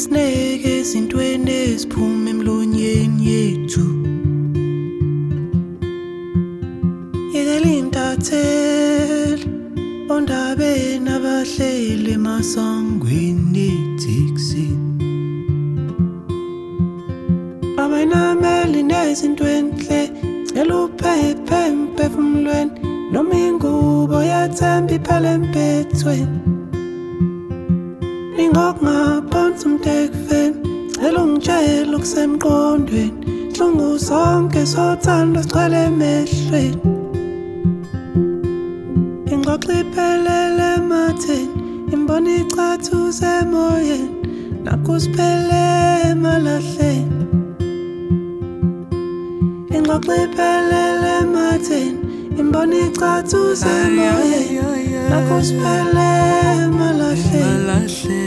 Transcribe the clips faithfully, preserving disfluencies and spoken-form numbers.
isineke ezintweni eziphuma emlonyeni yethu. Yekela intatheli ondabeni abahleli emasangweni eThekwini. Abayinameli nezinto enhle, cela uphephe emphefumulweni, noma ingubo yathemba iphele empethweni. Ningokungabonsi umtekufeni, cela ungitshele okusemqondweni, nhlungu zonke zothando zigcwele emehlweni. Ingxoxo iphelele ematheni, imboni icathuze emoyeni, nakho siphele emalahleni. Ingxoxo iphelele ematheni, imboni icathuze emoyeni, nakho siphele emalahleni.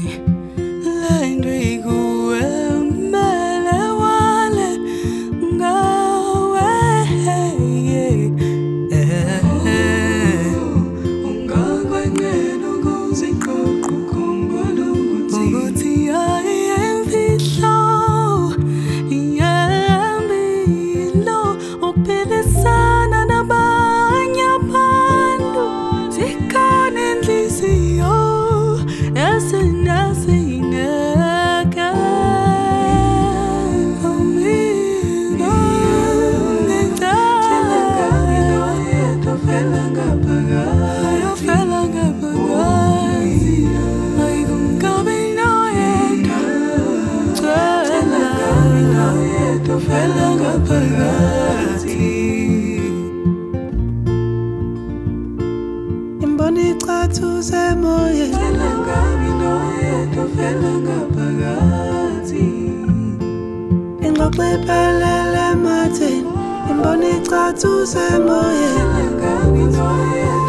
Imboni icathuze emoyeni, ingxoxo iphelele ematheni, imboni icathuze emoyeni.